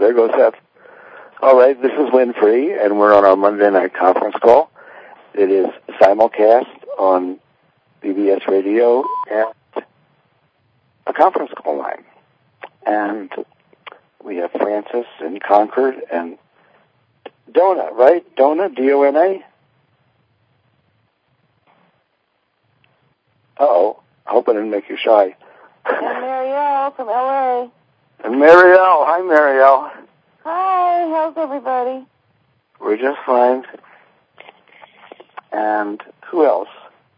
there goes Seth. All right, this is Win Free, and we're on our Monday night conference call. It is simulcast on BBS Radio and a conference call line. And we have Francis in Concord and Donna, right? Donna, D-O-N-A? Uh-oh, I hope I didn't make you shy. And Marielle from L.A. And Marielle. Hi, Marielle. Hi, how's everybody? We're just fine. And who else?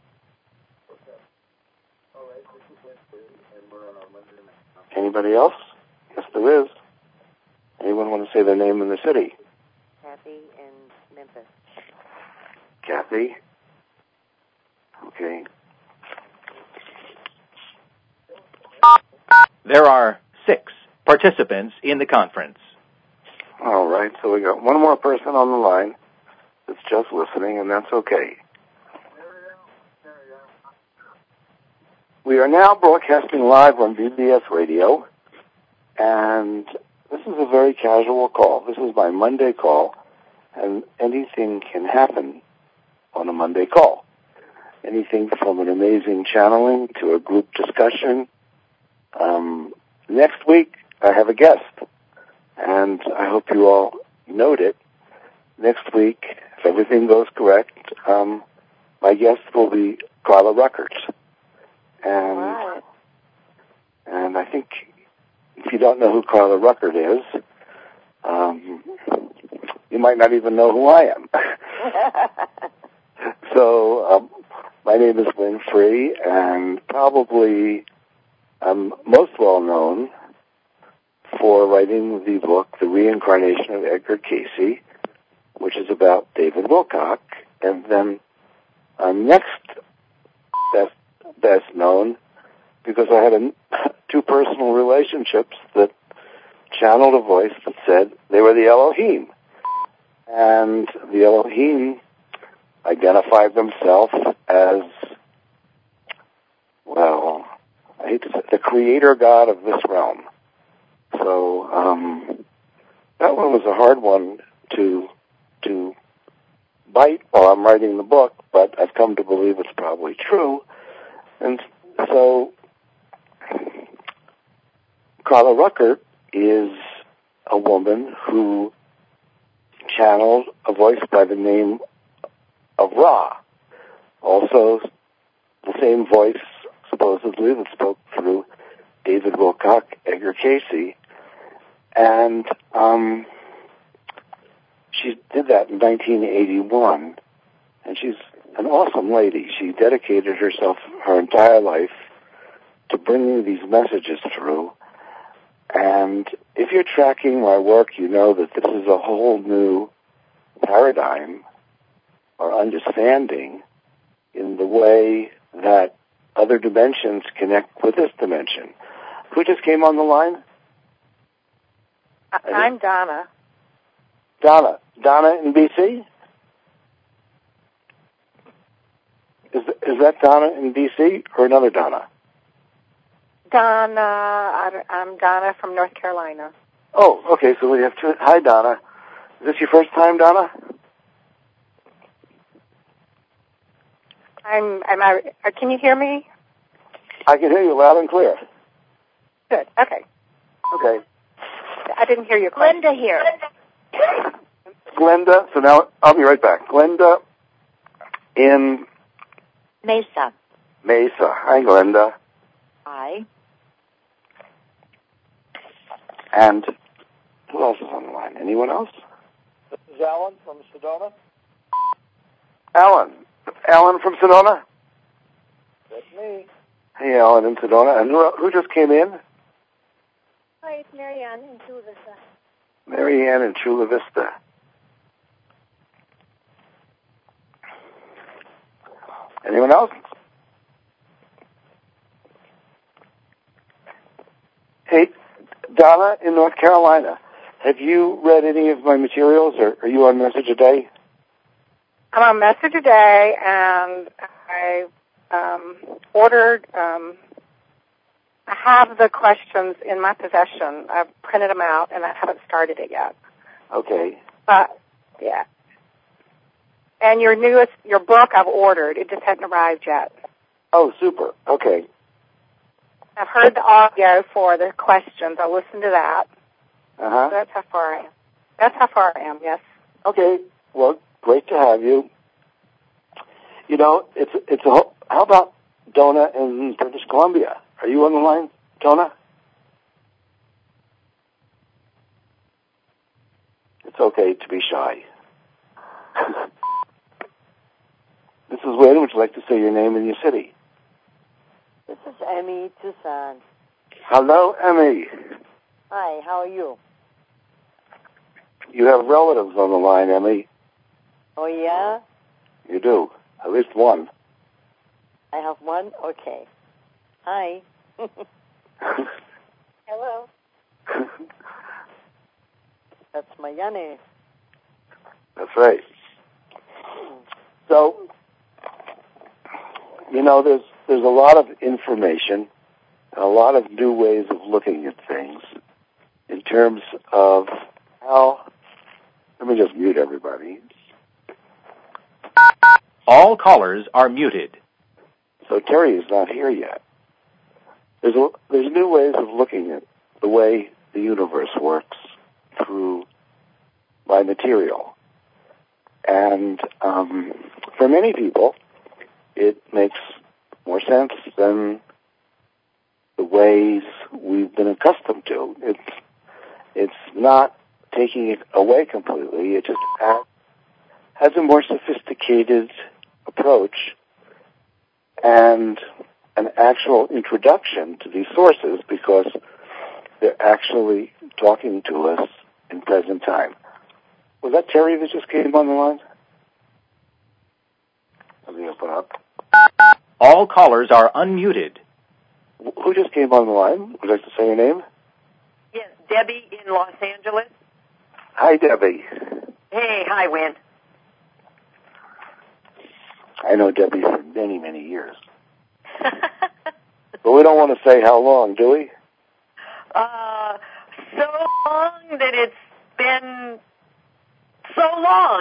Anybody else? Yes, there is. Anyone want to say their name in the city? Kathy in Memphis. Kathy? Okay. There are 6 participants in the conference. All right, so we got one more person on the line that's just listening, and that's okay. We are now broadcasting live on BBS Radio, and this is a very casual call. This is my Monday call, and anything can happen on a Monday call. Anything from an amazing channeling to a group discussion. Next week, I have a guest, and I hope you all note it. Next week, if everything goes correct, my guest will be Carla Ruckert. Right. And I think if you don't know who Carla Ruckert is, you might not even know who I am. So my name is Win Free, and probably I'm most well known for writing the book, The Reincarnation of Edgar Cayce, which is about David Wilcock. And then I'm next best known because I had 2 personal relationships that channeled a voice that said they were the Elohim. And the Elohim identified themselves as, well, I hate to say, the creator God of this realm. So that one was a hard one to bite while I'm writing the book, but I've come to believe it's probably true. And so Carla Ruckert is a woman who channeled a voice by the name of Ra. Also, the same voice, supposedly, that spoke through David Wilcock, Edgar Cayce. And she did that in 1981. And she's an awesome lady. She dedicated herself her entire life to bringing these messages through. And if you're tracking my work, you know that this is a whole new paradigm or understanding in the way that other dimensions connect with this dimension. Who just came on the line? I'm Donna. Donna in BC? Is that Donna in BC or another Donna? Donna, I'm Donna from North Carolina. Oh, okay, so we have 2. Hi, Donna. Is this your first time, Donna? Can you hear me? I can hear you loud and clear. Good, okay. Okay. I didn't hear your question. Glenda here. Glenda, so now I'll be right back. Glenda in Mesa. Mesa. Hi, Glenda. Hi. And who else is on the line? Anyone else? This is Alan from Sedona. Alan from Sedona? That's me. Hey, Alan in Sedona. And who just came in? Hi, it's Marianne in Chula Vista. Marianne in Chula Vista. Anyone else? Hey, Donna in North Carolina. Have you read any of my materials, or are you on Message a Day? I'm on Message a Day, and I ordered I have the questions in my possession. I've printed them out, and I haven't started it yet. Okay. But, yeah. And your book I've ordered. It just hadn't arrived yet. Oh, super. Okay. I've heard the audio for the questions. I'll listen to that. Uh-huh. So that's how far I am. That's how far I am, yes. Okay. Well, great to have you. You know, how about Donna in British Columbia? Are you on the line, Donna? It's okay to be shy. This is Wayne. Would you like to say your name and your city? This is Emmy Tucson. Hello, Emmy. Hi, how are you? You have relatives on the line, Emmy. Oh, yeah? You do. At least one. I have one? Okay. Hi. Hello. That's Mayane. That's right. So, you know, there's a lot of information, and a lot of new ways of looking at things in terms of how. Let me just mute everybody. All callers are muted. So Terry is not here yet. There's new ways of looking at the way the universe works through my material. And for many people, it makes more sense than the ways we've been accustomed to. It's not taking it away completely. It just has a more sophisticated approach and an actual introduction to these sources because they're actually talking to us in present time. Was that Terry that just came on the line? Let me open up. All callers are unmuted. Who just came on the line? Would you like to say your name? Yes, Debbie in Los Angeles. Hi, Debbie. Hey, hi, Wynn. I know Debbie for many, many years. But we don't want to say how long, do we? So long that it's been so long.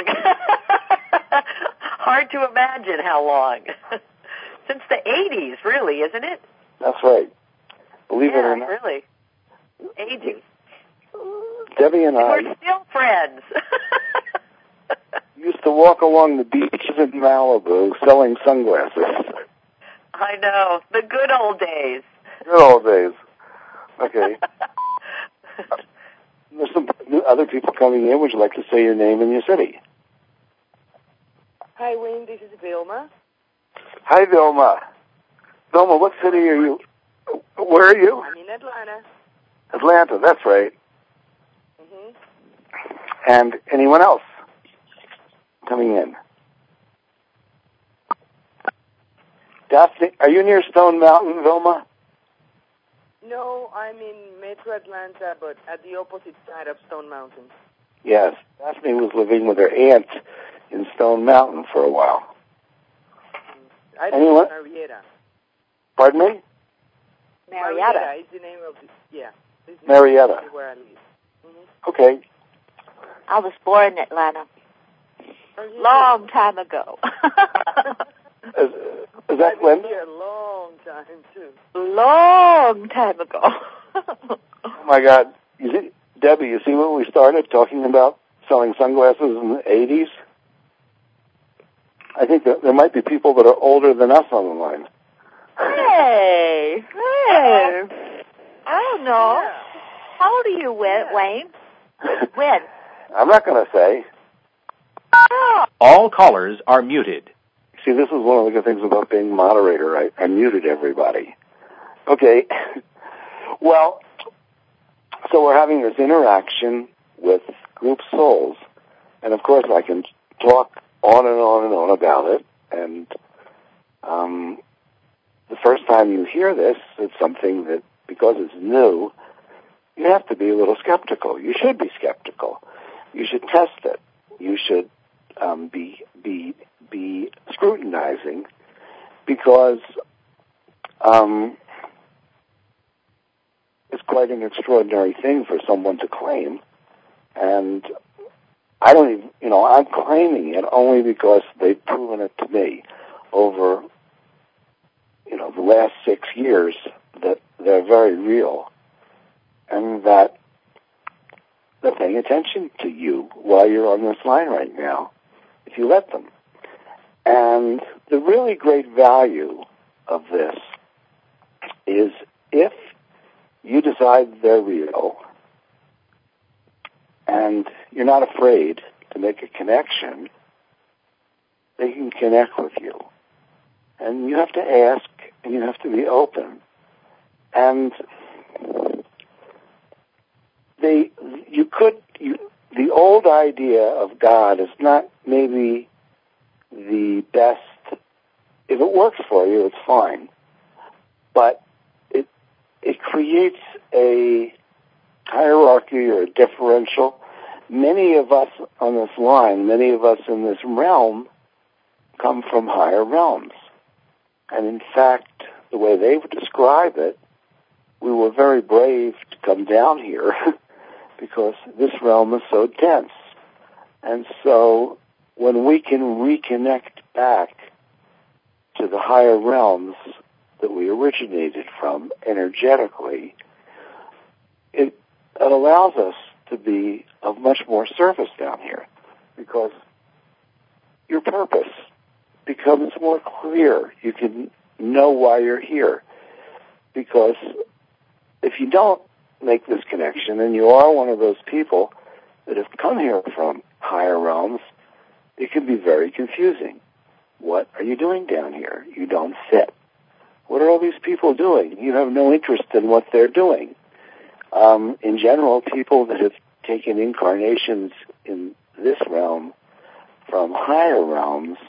Hard to imagine how long. Since the 80s, really, isn't it? That's right. Believe it or not. Really. Ages. Debbie and I We're still friends. used to walk along the beaches in Malibu selling sunglasses. I know. The good old days. Good old days. Okay. There's some other people coming in. Would you like to say your name and your city? Hi, Wayne. This is Vilma. Hi, Vilma. Vilma, what city are you? Where are you? I'm in Atlanta. Atlanta, that's right. Mm-hmm. And anyone else coming in? Daphne, are you near Stone Mountain, Vilma? No, I'm in Metro Atlanta, but at the opposite side of Stone Mountain. Yes. Daphne was living with her aunt in Stone Mountain for a while. I live Anyone? in Marietta. Pardon me? Marietta is the name of the, yeah. Marietta. Where I live. Mm-hmm. Okay. I was born in Atlanta. Long time ago. Is that when? I've been here a long time, too. Long time ago. Oh, my God. You see, Debbie, you see when we started talking about selling sunglasses in the 80s? I think that there might be people that are older than us on the line. Hey. I don't know. Yeah. How old are you, Wayne? When? I'm not going to say. Oh. All callers are muted. See, this is one of the good things about being moderator. I muted everybody. Okay. Well, so we're having this interaction with group souls. And, of course, I can talk on and on and on about it. And the first time you hear this, it's something that, because it's new, you have to be a little skeptical. You should be skeptical. You should test it. You should be scrutinizing, because is quite an extraordinary thing for someone to claim. And I don't even, I'm claiming it only because they've proven it to me over, the last 6 years that they're very real and that they're paying attention to you while you're on this line right now, if you let them. And the really great value of this is if you decide they're real and you're not afraid to make a connection, they can connect with you. And you have to ask and you have to be open. And the old idea of God is not maybe the best. If it works for you, it's fine. But it creates a hierarchy or a differential. Many of us on this line, many of us in this realm, come from higher realms. And in fact, the way they would describe it, we were very brave to come down here because this realm is so dense. And so when we can reconnect back to the higher realms that we originated from energetically, it allows us to be of much more service down here because your purpose becomes more clear. You can know why you're here. Because if you don't make this connection and you are one of those people that have come here from higher realms, it can be very confusing. What are you doing down here? You don't fit. What are all these people doing? You have no interest in what they're doing. In general, people that have taken incarnations in this realm from higher realms,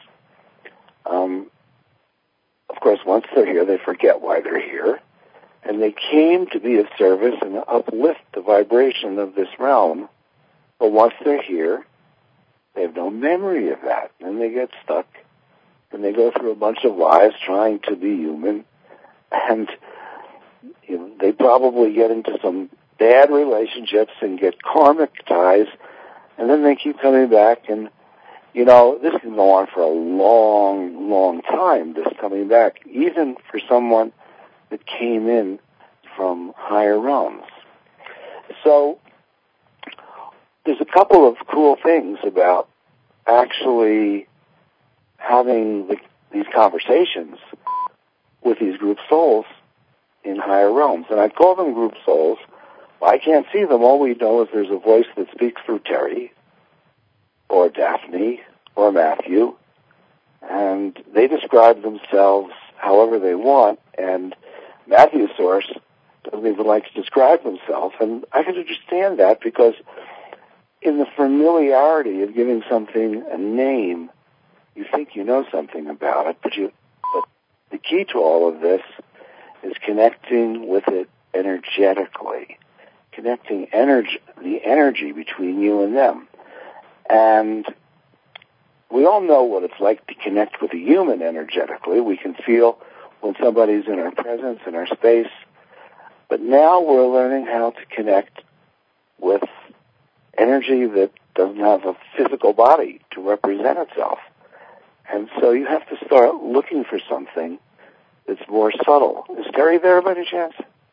of course, once they're here, they forget why they're here. And they came to be of service and uplift the vibration of this realm. But once they're here, they have no memory of that. And they get stuck. And they go through a bunch of lives trying to be human. And they probably get into some bad relationships and get karmic ties. And then they keep coming back. And, this can go on for a long, long time, this coming back, even for someone that came in from higher realms. So there's a couple of cool things about actually having these conversations with these group souls in higher realms. And I call them group souls. I can't see them. All we know is there's a voice that speaks through Terry or Daphne or Matthew, and they describe themselves however they want, and Matthew's source doesn't even like to describe themselves, and I can understand that because in the familiarity of giving something a name, you think you know something about it, but the key to all of this is connecting with it energetically, connecting the energy between you and them. And we all know what it's like to connect with a human energetically. We can feel when somebody's in our presence, in our space. But now we're learning how to connect with energy that doesn't have a physical body to represent itself. And so you have to start looking for something that's more subtle. Is Terry there by any chance?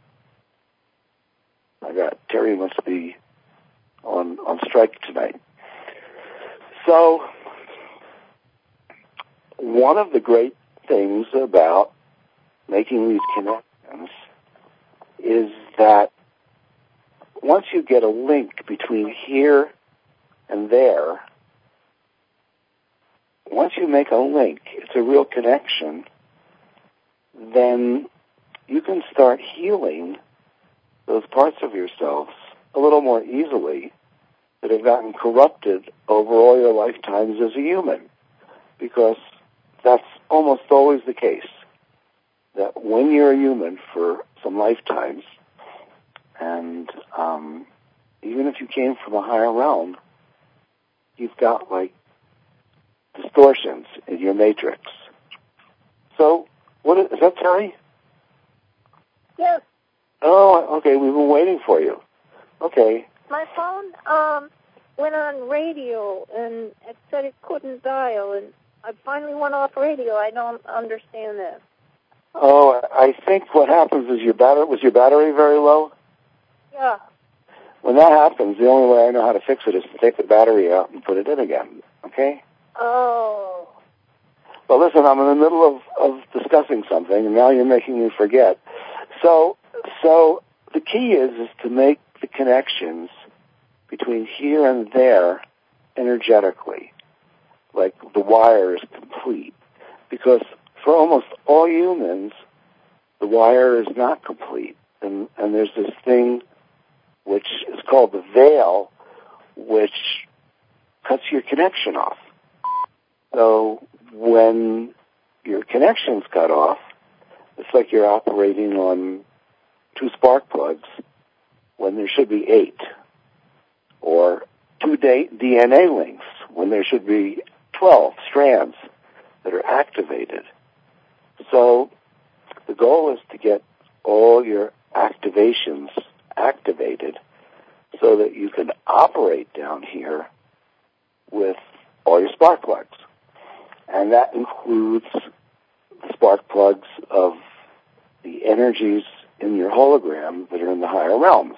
My God, Terry must be on strike tonight. So one of the great things about making these connections is that once you get a link between here and there, once you make a link, it's a real connection, then you can start healing those parts of yourselves a little more easily that have gotten corrupted over all your lifetimes as a human. Because that's almost always the case, that when you're a human for some lifetimes, and even if you came from a higher realm, you've got distortions in your matrix. So, is that Terry? Yes. Oh, okay. We've been waiting for you. Okay. My phone went on radio, and it said it couldn't dial, and I finally went off radio. I don't understand that. Oh, I think what happens is was your battery very low? Yeah. When that happens, the only way I know how to fix it is to take the battery out and put it in again. Okay? Oh. Well, listen, I'm in the middle of discussing something, and now you're making me forget. So the key is to make the connections between here and there energetically, like the wire is complete. Because for almost all humans, the wire is not complete. And there's this thing which is called the veil, which cuts your connection off. So when your connection's cut off, it's like you're operating on 2 spark plugs when there should be 8, or 2 DNA links when there should be 12 strands that are activated. So the goal is to get all your activations activated so that you can operate down here with all your spark plugs. And that includes the spark plugs of the energies in your hologram that are in the higher realms.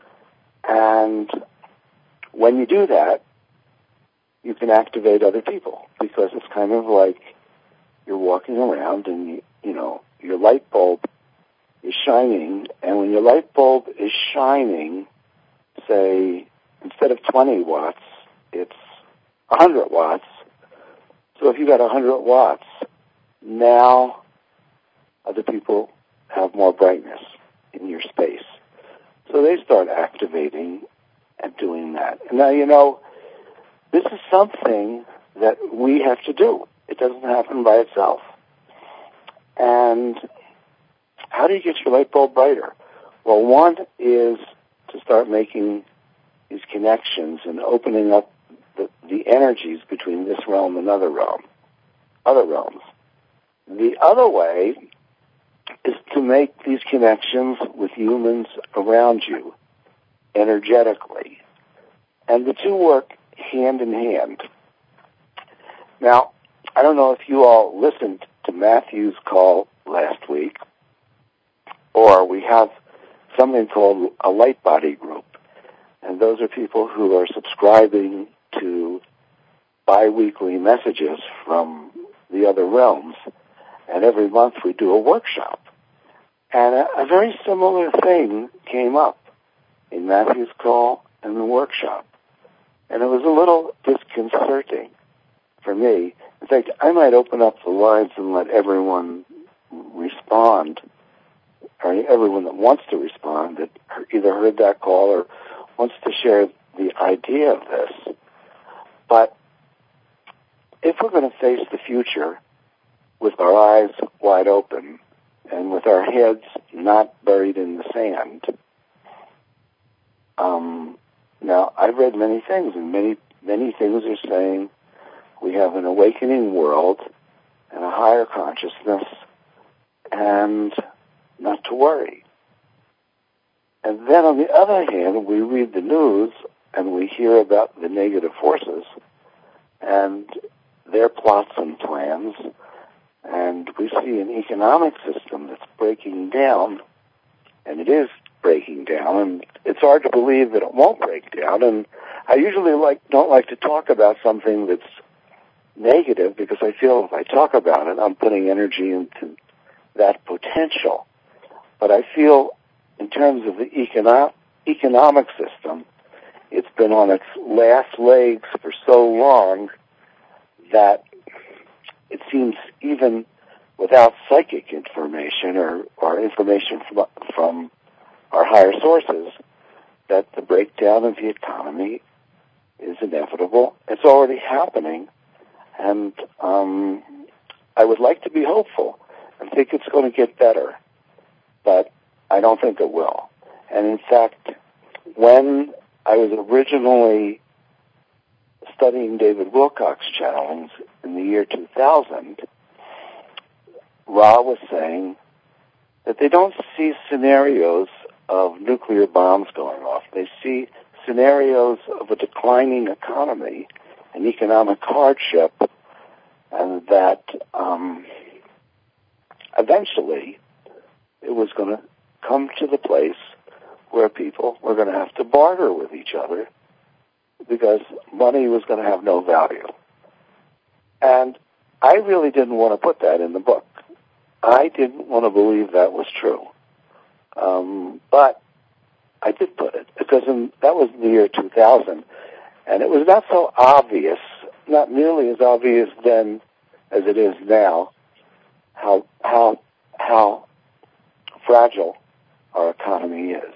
And when you do that, you can activate other people, because it's kind of like you're walking around and, your light bulb is shining, and when your light bulb is shining, say, instead of 20 watts, it's 100 watts. So if you got 100 watts, now other people have more brightness in your space. So they start activating and doing that. And now, this is something that we have to do. It doesn't happen by itself. And how do you get your light bulb brighter? Well, one is to start making these connections and opening up the energies between this realm and other realms. The other way is to make these connections with humans around you energetically. And the two work hand in hand. Now, I don't know if you all listened to Matthew's call last week, or we have something called a light body group. And those are people who are subscribing to bi-weekly messages from the other realms. And every month we do a workshop. And a very similar thing came up in Matthew's call and the workshop. And it was a little disconcerting for me. In fact, I might open up the lines and let everyone respond, or everyone that wants to respond that either heard that call or wants to share the idea of this. But if we're going to face the future with our eyes wide open and with our heads not buried in the sand, now I've read many things, and many things are saying we have an awakening world and a higher consciousness, and not to worry. And then on the other hand, we read the news and we hear about the negative forces and their plots and plans, and we see an economic system that's breaking down, and it is breaking down, and it's hard to believe that it won't break down. And I usually don't like to talk about something that's negative, because I feel if I talk about it, I'm putting energy into that potential. But I feel in terms of the economic system, it's been on its last legs for so long that it seems, even without psychic information or information from our higher sources, that the breakdown of the economy is inevitable. It's already happening, and I would like to be hopeful and think it's going to get better, but I don't think it will. And in fact, when I was originally studying David Wilcox channelings in the year 2000, Ra was saying that they don't see scenarios of nuclear bombs going off. They see scenarios of a declining economy and economic hardship, and that eventually it was going to come to the place where people were going to have to barter with each other because money was going to have no value. And I really didn't want to put that in the book. I didn't want to believe that was true. But I did put it because that was in the year 2000, and it was not so obvious, not nearly as obvious then as it is now, how fragile our economy is.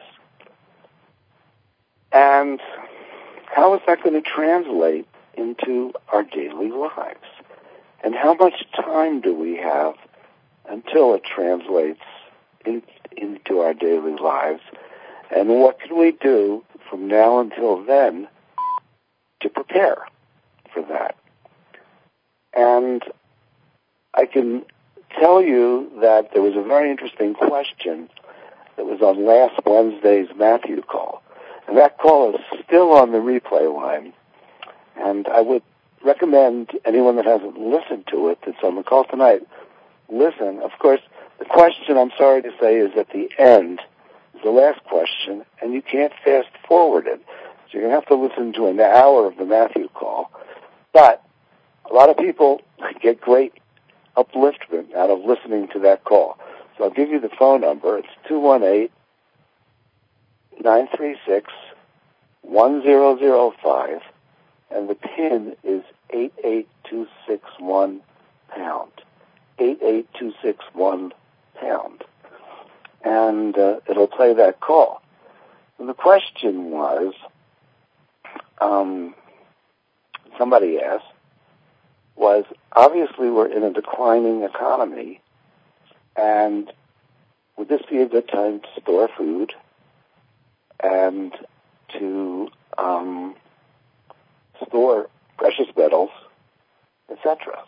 And how is that going to translate into our daily lives? And how much time do we have until it translates into our daily lives? And what can we do from now until then to prepare for that? And I can tell you that there was a very interesting question that was on last Wednesday's Matthew call. And that call is still on the replay line. And I would recommend anyone that hasn't listened to it that's on the call tonight, listen. Of course, the question, I'm sorry to say, is at the end, is the last question, and you can't fast forward it. So you're going to have to listen to an hour of the Matthew call. But a lot of people get great upliftment out of listening to that call. So I'll give you the phone number. It's 218-936-1005, and the PIN is 88261#. 88261#. And it'll play that call. And the question was, somebody asked, was obviously we're in a declining economy, and would this be a good time to store food and to store precious metals, etc.?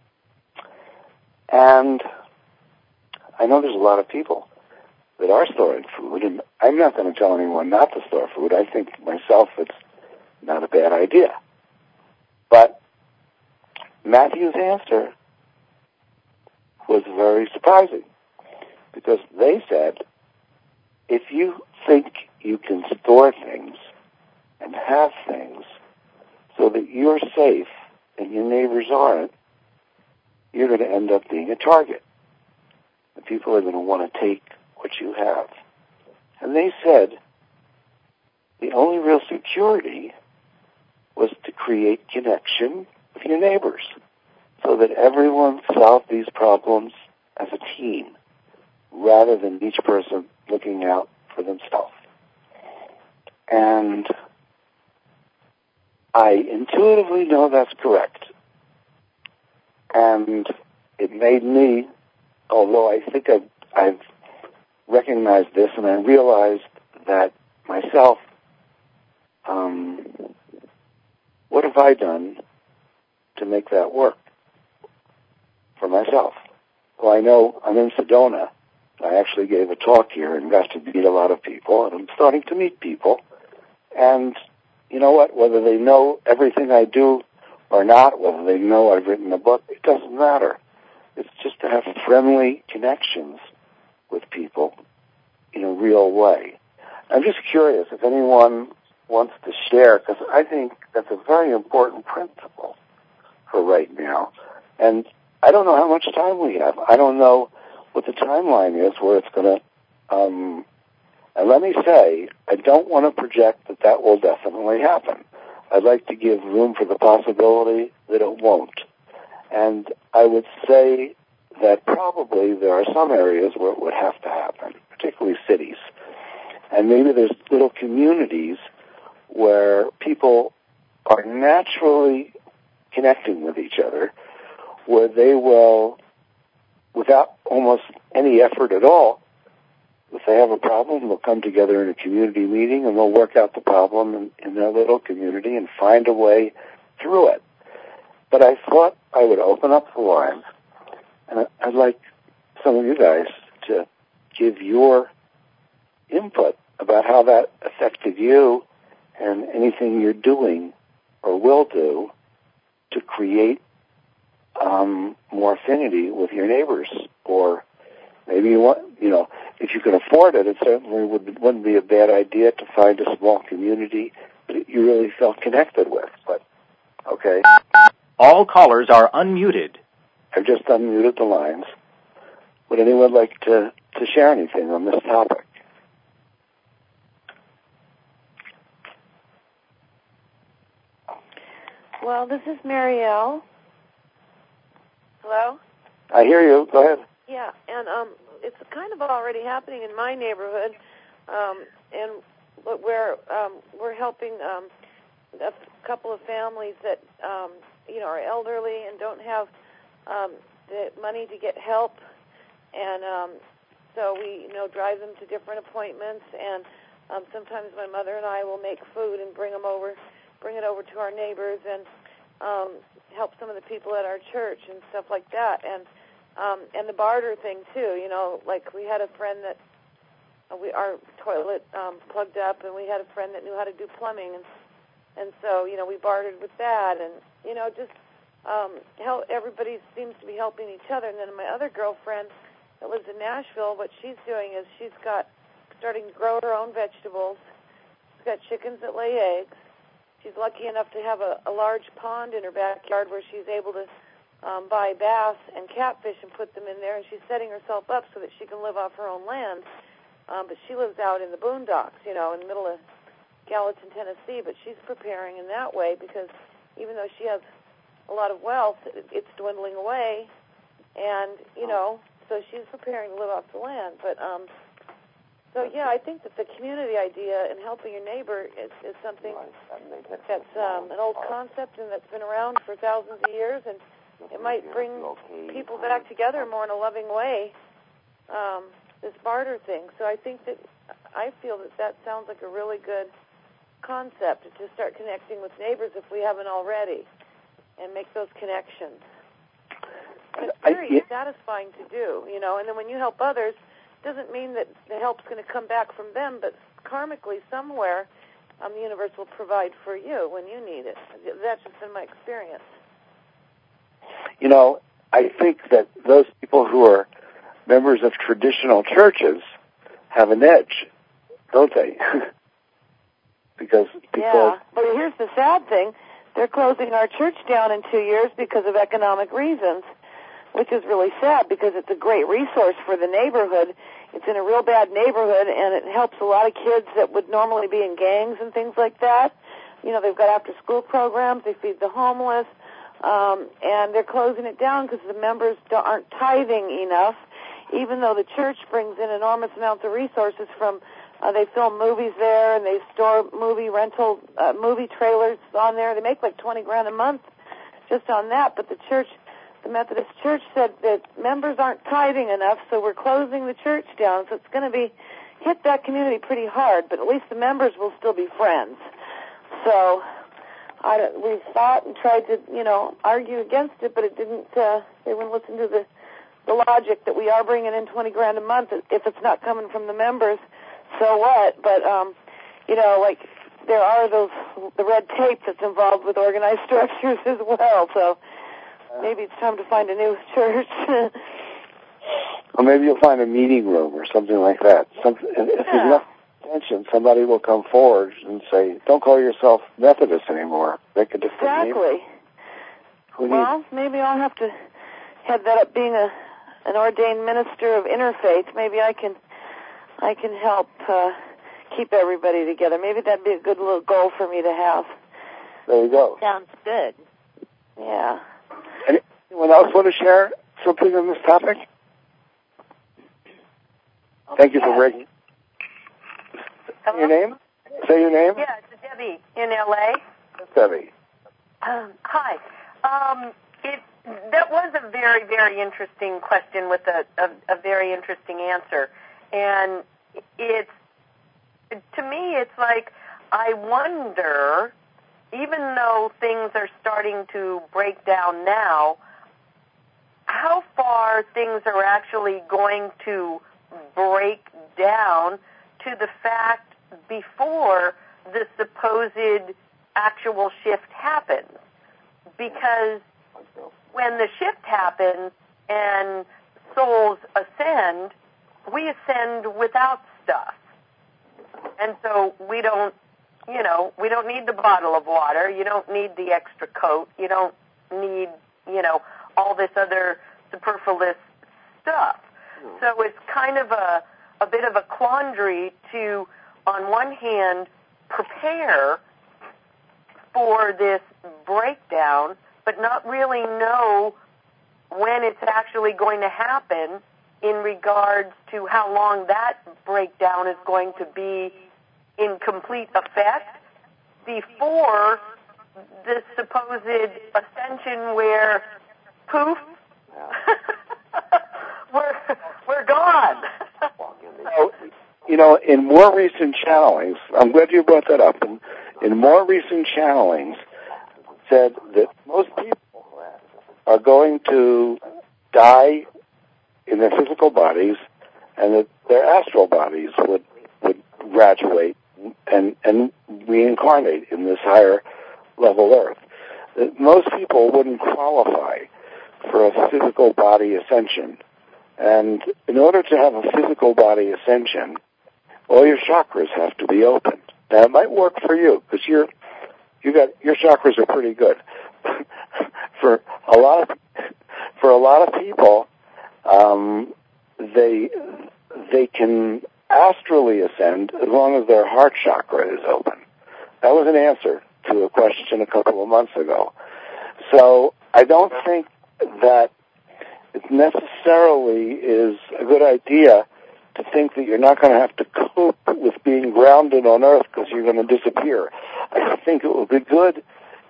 And I know there's a lot of people that are storing food, and I'm not going to tell anyone not to store food. I think myself it's not a bad idea. But Matthew's answer was very surprising, because they said, if you think you can store things and have things so that you're safe and your neighbors aren't, you're going to end up being a target. And people are going to want to take what you have. And they said the only real security was to create connection with your neighbors so that everyone solved these problems as a team rather than each person looking out for themselves. And I intuitively know that's correct. And it made me, although I think I've recognized this and I realized that myself, what have I done to make that work for myself? Well, I know I'm in Sedona. I actually gave a talk here and got to meet a lot of people, and I'm starting to meet people. And you know what? Whether they know everything I do or not, whether they know I've written a book, it doesn't matter. It's just to have friendly connections with people in a real way. I'm just curious if anyone wants to share, because I think that's a very important principle for right now. And I don't know how much time we have. I don't know what the timeline is where it's going to... and let me say, I don't want to project that will definitely happen. I'd like to give room for the possibility that it won't. And I would say that probably there are some areas where it would have to happen, particularly cities. And maybe there's little communities where people are naturally connecting with each other, where they will, without almost any effort at all, if they have a problem, they'll come together in a community meeting and they'll work out the problem in their little community and find a way through it. But I thought I would open up the lines, and I'd like some of you guys to give your input about how that affected you and anything you're doing or will do to create more affinity with your neighbors. Or maybe you want, if you can afford it, it certainly wouldn't be a bad idea to find a small community that you really felt connected with. But, okay. All callers are unmuted. I've just unmuted the lines. Would anyone like to share anything on this topic? Well, this is Marielle. Hello? I hear you. Go ahead. Yeah, and it's kind of already happening in my neighborhood, and we're helping a couple of families that are elderly and don't have the money to get help, and so we drive them to different appointments, and sometimes my mother and I will make food and bring it over to our neighbors, and help some of the people at our church and stuff like that, and the barter thing too. Like we had a friend that our toilet plugged up, and we had a friend that knew how to do plumbing, and so we bartered with that, and just how everybody seems to be helping each other. And then my other girlfriend that lives in Nashville, what she's doing is she's starting to grow her own vegetables. She's got chickens that lay eggs. She's lucky enough to have a large pond in her backyard where she's able to buy bass and catfish and put them in there, and she's setting herself up so that she can live off her own land. But she lives out in the boondocks, in the middle of Gallatin, Tennessee, but she's preparing in that way because even though she has a lot of wealth, it's dwindling away, and, so she's preparing to live off the land. But, so, yeah, I think that the community idea and helping your neighbor is something that's an old concept and that's been around for thousands of years, and it might bring people back together more in a loving way, this barter thing. So I feel that sounds like a really good concept to start connecting with neighbors if we haven't already and make those connections. And it's very satisfying to do, and then when you help others, doesn't mean that the help's going to come back from them, but karmically somewhere the universe will provide for you when you need it. That's just been my experience. I think that those people who are members of traditional churches have an edge, don't they? because yeah, but here's the sad thing. They're closing our church down in 2 years because of economic reasons, which is really sad because it's a great resource for the neighborhood. It's in a real bad neighborhood, and it helps a lot of kids that would normally be in gangs and things like that. They've got after-school programs. They feed the homeless, and they're closing it down because the members aren't tithing enough, even though the church brings in enormous amounts of resources from they film movies there, and they store movie trailers on there. They make like $20,000 a month just on that, but the Methodist Church said that members aren't tithing enough, so we're closing the church down. So it's going to hit that community pretty hard, but at least the members will still be friends. So we fought and tried to, argue against it, but it didn't. They wouldn't listen to the logic that we are bringing in $20,000 a month if it's not coming from the members. So what? But like there are the red tape that's involved with organized structures as well. So. Maybe it's time to find a new church. Or maybe you'll find a meeting room or something like that. If there's enough attention, somebody will come forward and say, don't call yourself Methodist anymore. Make a different name. Exactly. Well, maybe I'll have to head that up being an ordained minister of interfaith. Maybe I can help keep everybody together. Maybe that'd be a good little goal for me to have. There you go. Sounds good. Yeah. Anyone else want to share something on this topic? Thank you for breaking. Hello? Your name? Say your name. Yeah, it's Debbie in L.A. Debbie. Hi. That was a very, very interesting question with a very interesting answer. And to me, it's like, I wonder, even though things are starting to break down now, how far things are actually going to break down to the fact before the supposed actual shift happens. Because when the shift happens and souls ascend, we ascend without stuff. And so we don't need the bottle of water. You don't need the extra coat. You don't need, all this other superfluous stuff. So it's kind of a bit of a quandary to, on one hand, prepare for this breakdown, but not really know when it's actually going to happen in regards to how long that breakdown is going to be in complete effect before the supposed ascension where, poof, we're gone. In more recent channelings, I'm glad you brought that up, in more recent channelings said that most people are going to die in their physical bodies and that their astral bodies would graduate and reincarnate in this higher level Earth. Most people wouldn't qualify for a physical body ascension. And in order to have a physical body ascension, all your chakras have to be opened. Now, it might work for you because your chakras are pretty good. For a lot of people, they can astrally ascend as long as their heart chakra is open. That was an answer to a question a couple of months ago. So I don't think that it necessarily is a good idea to think that you're not going to have to cope with being grounded on Earth because you're going to disappear. I think it would be good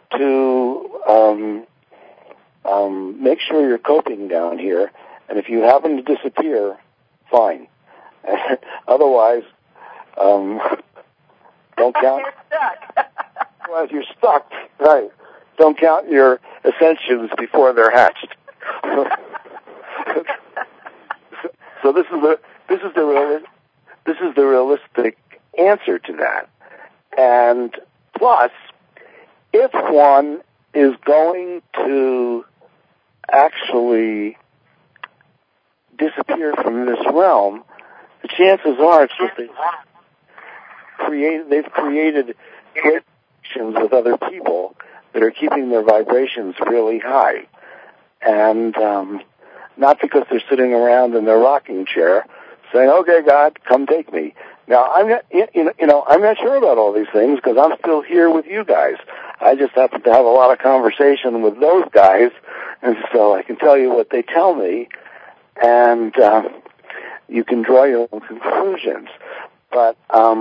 to make sure you're coping down here, and if you happen to disappear, fine. Otherwise, don't count. You're stuck. Otherwise, you're stuck. Right. Don't count your ascensions before they're hatched. So this is the realistic answer to that. And plus, if one is going to actually disappear from this realm, the chances are it's just they've created connections with other people that are keeping their vibrations really high. And not because they're sitting around in their rocking chair saying, "Okay, God, come take me." Now, I'm not sure about all these things because I'm still here with you guys. I just happen to have a lot of conversation with those guys, and so I can tell you what they tell me, and you can draw your own conclusions. But,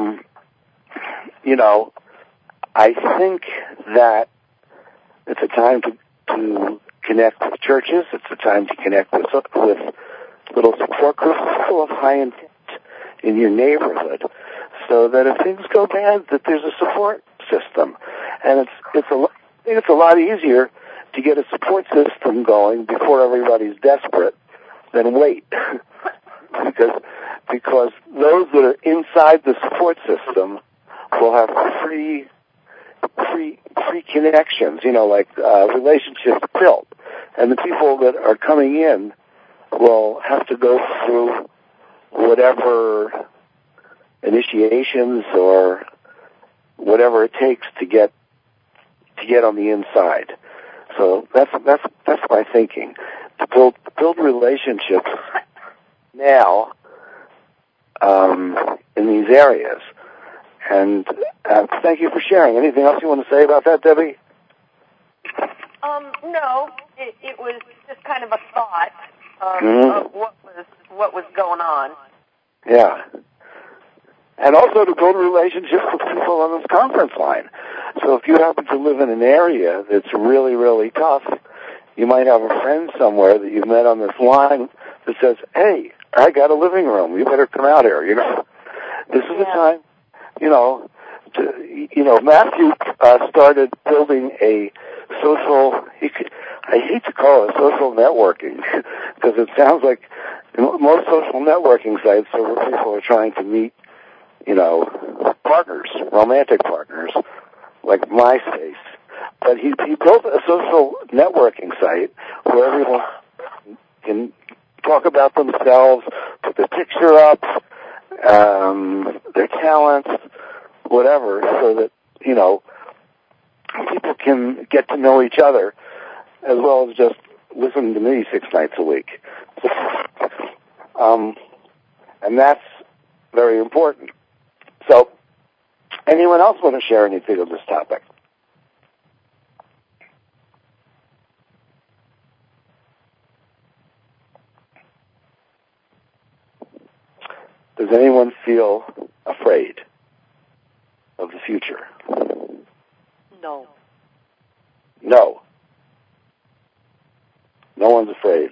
I think that it's a time to connect with churches. It's a time to connect with little support groups full of high intent in your neighborhood, so that if things go bad, that there's a support system. And I think it's a lot easier to get a support system going before everybody's desperate than wait, because those that are inside the support system will have free connections, like relationships built. And the people that are coming in will have to go through whatever initiations or whatever it takes to get on the inside. So that's my thinking. To build relationships now in these areas. And thank you for sharing. Anything else you want to say about that, Debbie? No. It was just kind of a thought of what was going on. Yeah. And also to build relationships with people on this conference line. So if you happen to live in an area that's really, really tough, you might have a friend somewhere that you've met on this line that says, "Hey, I got a living room. You better come out here." This is the time. Matthew started building a social. I hate to call it social networking because it sounds like most social networking sites are where people are trying to meet, partners, romantic partners, like MySpace. But he built a social networking site where everyone can talk about themselves, put their picture up, their talents, whatever, so that, people can get to know each other as well as just listen to me 6 nights a week. And that's very important. So, anyone else want to share anything on this topic? Does anyone feel afraid of the future? No. No. No one's afraid.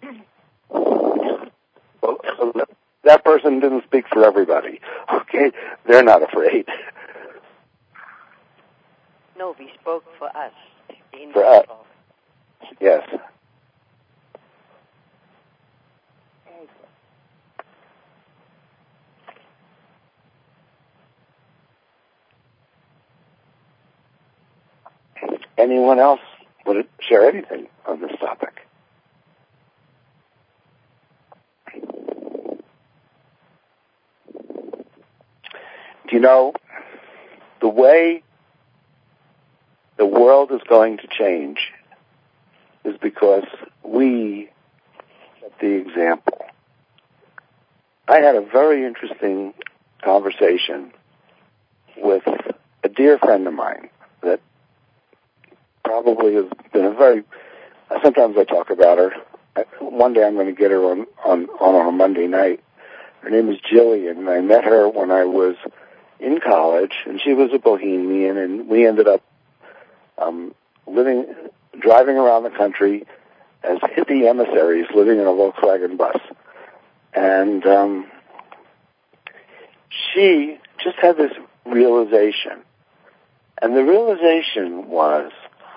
Well, that person didn't speak for everybody. Okay? They're not afraid. No, we spoke for us. For us. Yes. Anyone else want to share anything on this topic? Do you know, the way the world is going to change is because we set the example. I had a very interesting conversation with a dear friend of mine that probably has been sometimes I talk about her. One day I'm going to get her on a Monday night. Her name is Jillian, and I met her when I was in college, and she was a bohemian, and we ended up driving around the country as hippie emissaries, living in a Volkswagen bus. And she just had this realization, and the realization was,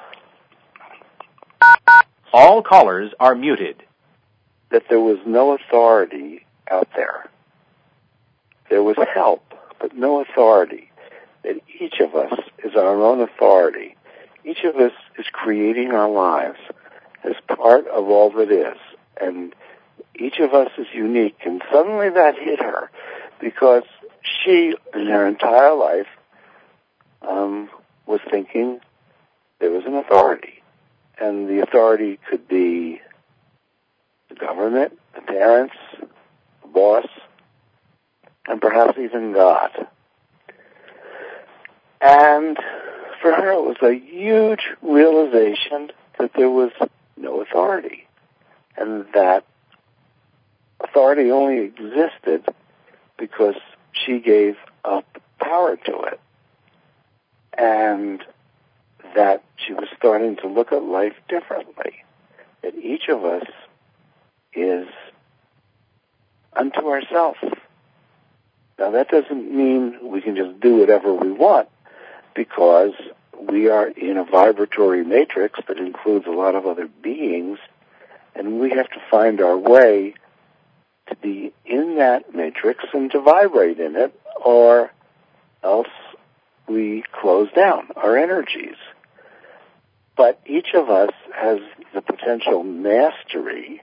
all callers are muted. That there was no authority out there. There was help, but no authority. That each of us is our own authority. Each of us is creating our lives as part of all that is. And each of us is unique. And suddenly that hit her because she, in her entire life, was thinking there was an authority. And the authority could be the government, the parents, the boss, and perhaps even God. And for her, it was a huge realization that there was no authority, and that authority only existed because she gave up power to it, and that she was starting to look at life differently, that each of us is unto ourselves. Now, that doesn't mean we can just do whatever we want, because we are in a vibratory matrix that includes a lot of other beings, and we have to find our way to be in that matrix and to vibrate in it, or else we close down our energies. But each of us has the potential mastery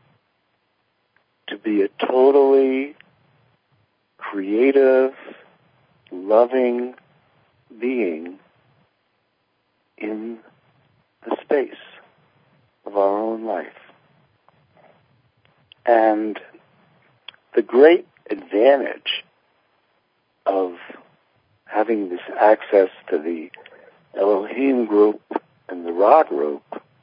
to be a totally creative, loving being in the space of our own life. And the great advantage of having this access to the Elohim group and the Ra group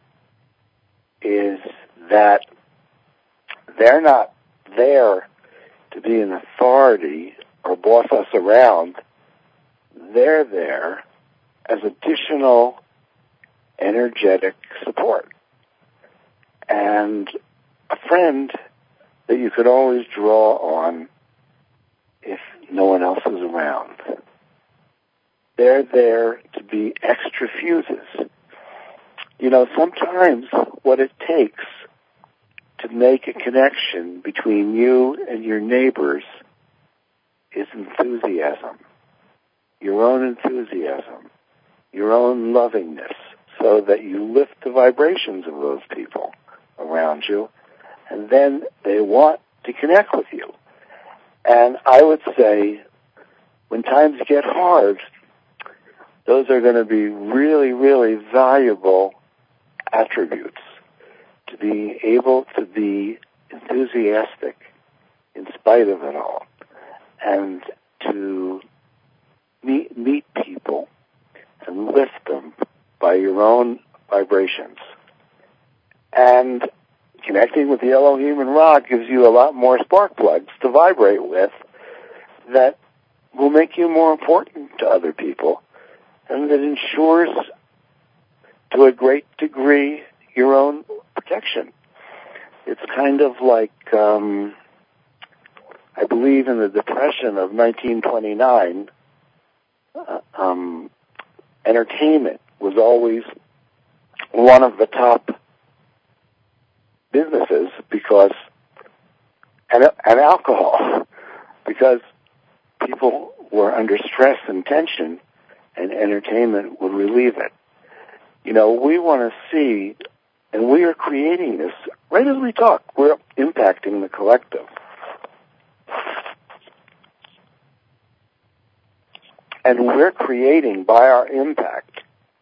is that they're not there to be an authority or boss us around. They're there as additional energetic support and a friend that you could always draw on if no one else is around. They're there to be extra fuses. You know, sometimes what it takes to make a connection between you and your neighbors is enthusiasm, your own enthusiasm, your own lovingness, so that you lift the vibrations of those people around you, and then they want to connect with you. And I would say, when times get hard, those are going to be really, really valuable attributes, to be able to be enthusiastic in spite of it all, and to meet people and lift them by your own vibrations. And connecting with the Elohim and Ra gives you a lot more spark plugs to vibrate with that will make you more important to other people, and that ensures, to a great degree, your own protection. It's kind of like, I believe in the Depression of 1929, entertainment was always one of the top businesses, because, and alcohol, because people were under stress and tension, and entertainment would relieve it. You know, we want to see, and we are creating this right as we talk. We're impacting the collective. And we're creating, by our impact,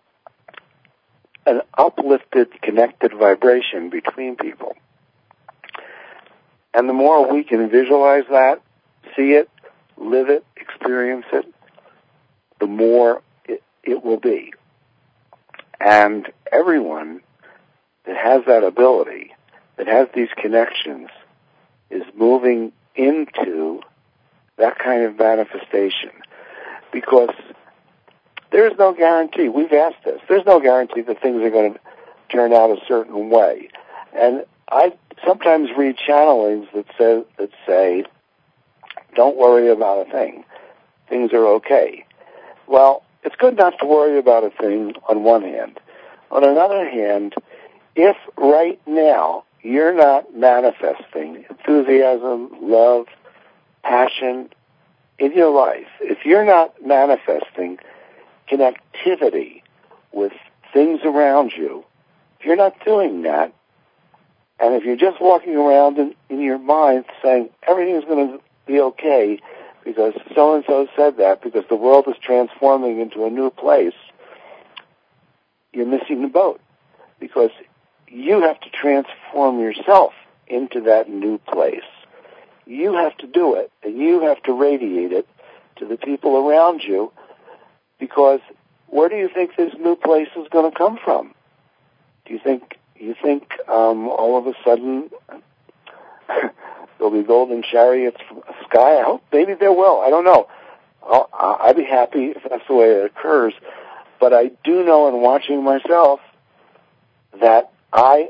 an uplifted, connected vibration between people. And the more we can visualize that, see it, live it, experience it, the more it will be. And everyone that has that ability, that has these connections, is moving into that kind of manifestation. Because there is no guarantee. We've asked this. There's no guarantee that things are going to turn out a certain way. And I sometimes read channelings that say, don't worry about a thing. Things are okay. Well, it's good not to worry about a thing on one hand. On another hand, if right now you're not manifesting enthusiasm, love, passion in your life, if you're not manifesting connectivity with things around you, if you're not doing that, and if you're just walking around in your mind saying everything's going to be okay because so-and-so said that, because the world is transforming into a new place, you're missing the boat. Because you have to transform yourself into that new place. You have to do it, and you have to radiate it to the people around you, because where do you think this new place is going to come from? Do you think all of a sudden there'll be golden chariots from the sky? I hope maybe there will. I don't know. I'd be happy if that's the way it occurs. But I do know, in watching myself, that I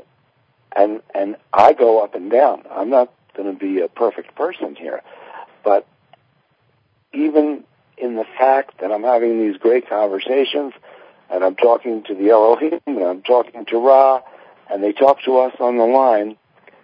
go up and down. I'm not going to be a perfect person here, but even in the fact that I'm having these great conversations, and I'm talking to the Elohim, and I'm talking to Ra, and they talk to us on the line,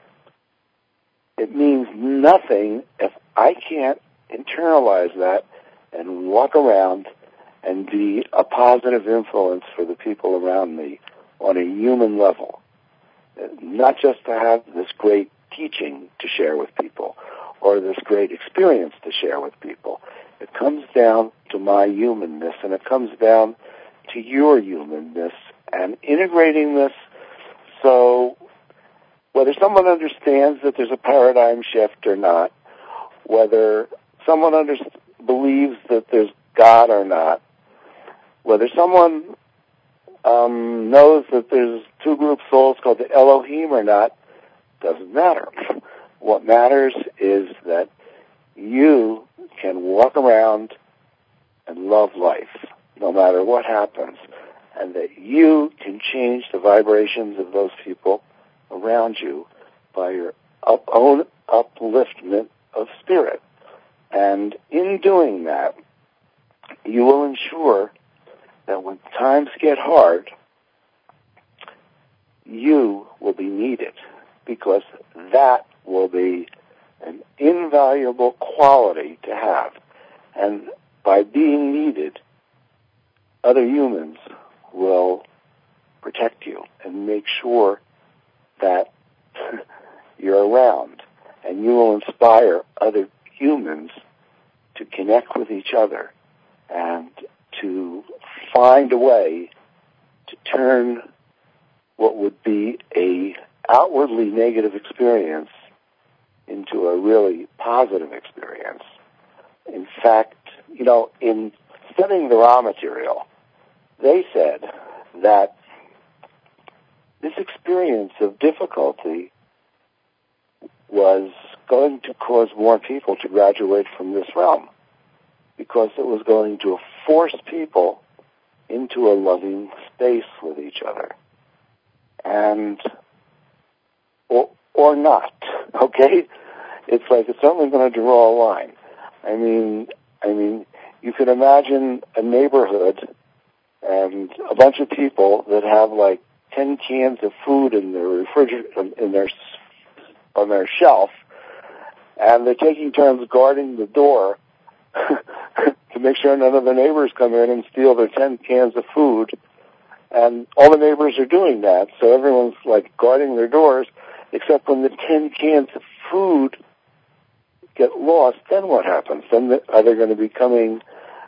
it means nothing if I can't internalize that and walk around and be a positive influence for the people around me on a human level. Not just to have this great teaching to share with people or this great experience to share with people. It comes down to my humanness, and it comes down to your humanness, and integrating this so whether someone understands that there's a paradigm shift or not, whether someone believes that there's God or not, whether someone knows that there's two group souls called the Elohim or not, doesn't matter. What matters is that you can walk around and love life, no matter what happens, and that you can change the vibrations of those people around you by your own upliftment of spirit. And in doing that, you will ensure that when times get hard, you will be needed, because that will be an invaluable quality to have. And by being needed, other humans will protect you and make sure that you're around. And you will inspire other humans to connect with each other and to find a way to turn what would be a outwardly negative experience into a really positive experience. In fact, in studying the raw material, they said that this experience of difficulty was going to cause more people to graduate from this realm because it was going to force people into a loving space with each other. And, or not, okay? It's like it's only going to draw a line. I mean, you can imagine a neighborhood and a bunch of people that have like 10 cans of food in their refrigerator, on their shelf, and they're taking turns guarding the door to make sure none of the neighbors come in and steal their 10 cans of food. And all the neighbors are doing that, so everyone's like guarding their doors, except when the 10 cans of food get lost, then what happens? Then are there going to be coming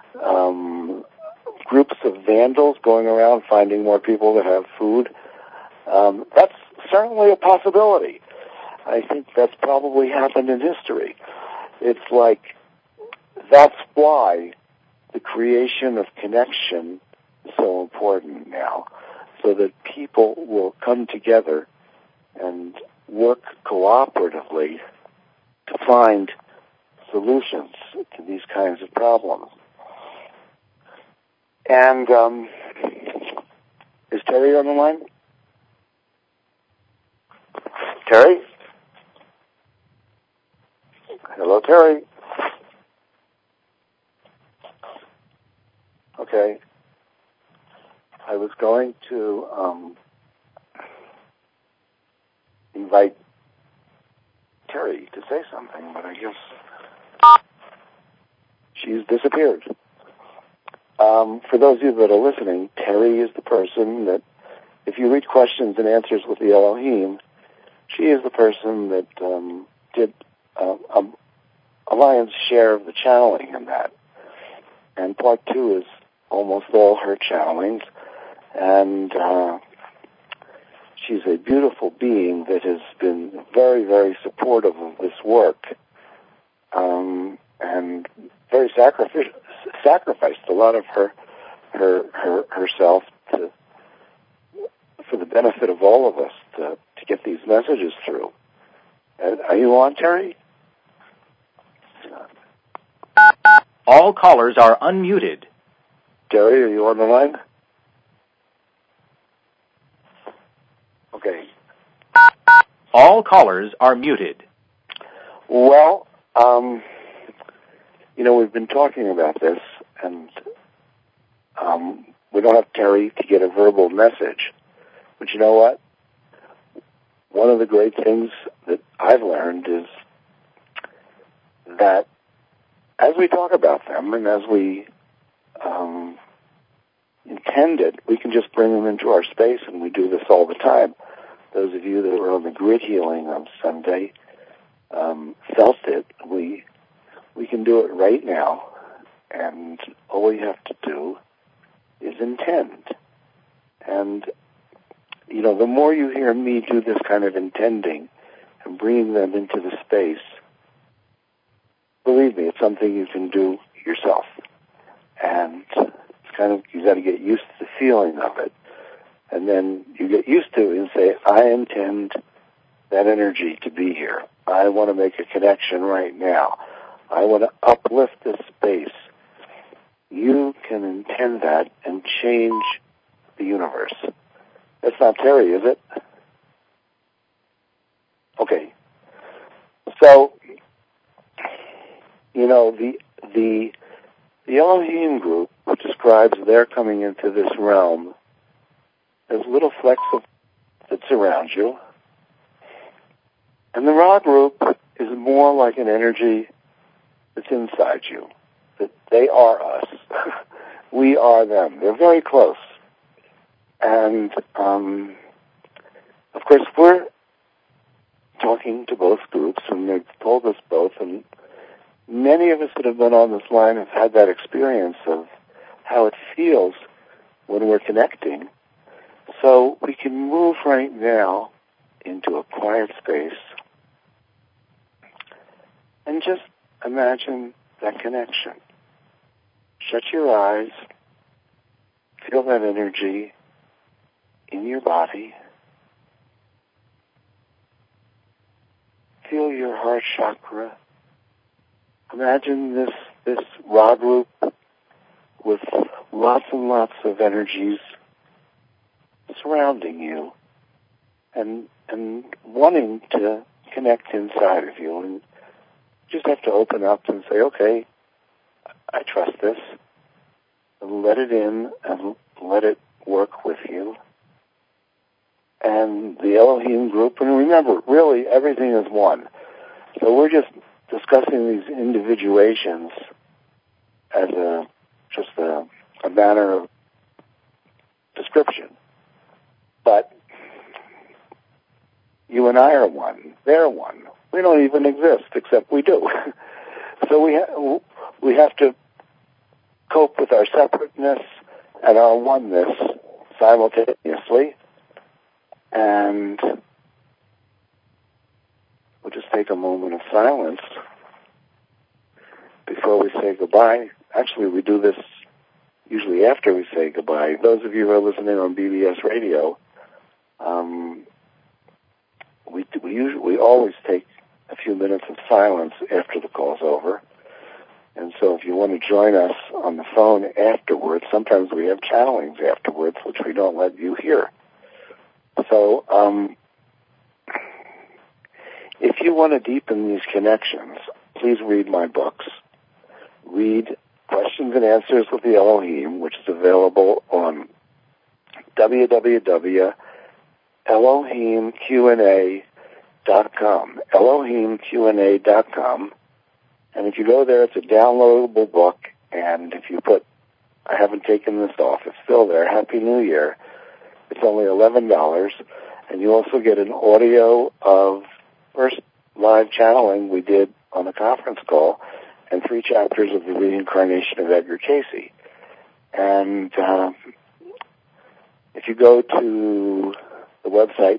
groups of vandals going around finding more people that have food? That's certainly a possibility. I think that's probably happened in history. It's like that's why the creation of connection is so important now, so that people will come together and work cooperatively to find solutions to these kinds of problems. And is Terry on the line? Terry? Hello, Terry. Okay. I was going to invite Terry to say something, but I guess she's disappeared. For those of you that are listening, Terry is the person that, if you read questions and answers with the Elohim, she is the person that did a lion's share of the channeling in that. And part 2 is almost all her channelings. And she's a beautiful being that has been very, very supportive of this work, and very sacrificed a lot of herself for the benefit of all of us to get these messages through. Are you on, Terry? All callers are unmuted. Terry, are you on the line? Okay. All callers are muted. Well, we've been talking about this, and we don't have Terry to get a verbal message. But you know what? One of the great things that I've learned is that as we talk about them and as we intend it, we can just bring them into our space, and we do this all the time. Those of you that were on the grid healing on Sunday felt it. We can do it right now, and all we have to do is intend. And, the more you hear me do this kind of intending and bringing them into the space, believe me, it's something you can do yourself. And it's kind of, you got to get used to the feeling of it. And then you get used to it and say, I intend that energy to be here. I want to make a connection right now. I want to uplift this space. You can intend that and change the universe. That's not Terry, is it? Okay. So, the Elohim group describes their coming into this realm as little flecks of that surround you. And the Ra group is more like an energy that's inside you, that they are us. We are them. They're very close. And, of course, we're talking to both groups, and they've told us both, and many of us that have been on this line have had that experience of how it feels when we're connecting. So we can move right now into a quiet space and just imagine that connection. Shut your eyes, feel that energy in your body. Feel your heart chakra. Imagine this raw group with lots and lots of energies surrounding you and wanting to connect inside of you. And you just have to open up and say, okay, I trust this. And let it in and let it work with you. And the Elohim group, and remember, really everything is one. So we're just discussing these individuations as just a manner of description. But you and I are one. They're one. We don't even exist, except we do. So we have to cope with our separateness and our oneness simultaneously. And we'll just take a moment of silence before we say goodbye. Actually, we do this usually after we say goodbye. Those of you who are listening on BBS Radio, we always take a few minutes of silence after the call's over. And so if you want to join us on the phone afterwards, sometimes we have channelings afterwards, which we don't let you hear. So if you want to deepen these connections, please read my books. Read Questions and Answers with the Elohim, which is available on www.elohimqna.com, elohimqna.com. And if you go there, it's a downloadable book, and if you put, I haven't taken this off, it's still there, Happy New Year, it's only $11, and you also get an audio of first live channeling we did on a conference call, and 3 chapters of the reincarnation of Edgar Cayce. And if you go to the website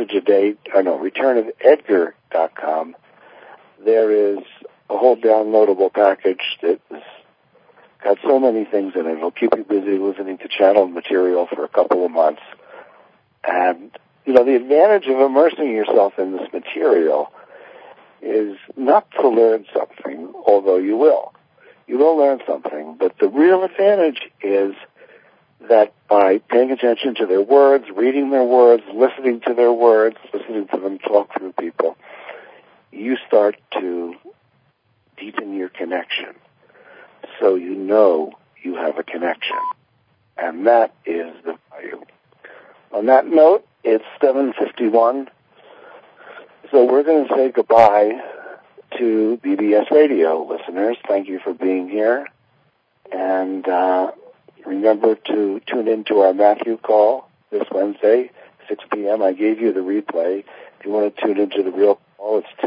returnofedgar.com, there is a whole downloadable package that's got so many things in it. It'll keep you busy listening to channeled material for a couple of months. And, the advantage of immersing yourself in this material is not to learn something, although you will. You will learn something, but the real advantage is that by paying attention to their words, reading their words, listening to their words, listening to them talk through people, you start to deepen your connection. So you know you have a connection. And that is the value. On that note, it's 7:51. So we're going to say goodbye to BBS Radio listeners. Thank you for being here. And remember to tune in to our Matthew call this Wednesday, 6 p.m. I gave you the replay. If you want to tune into the real call, it's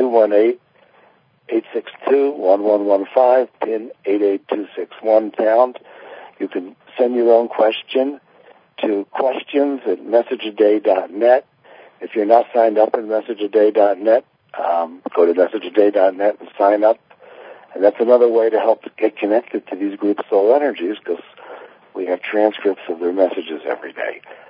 218-862-1115, pin 88261 #. You can send your own question to questions@messageaday.net. If you're not signed up at messageaday.net, go to messageaday.net and sign up. And that's another way to help get connected to these group soul energies, because we have transcripts of their messages every day.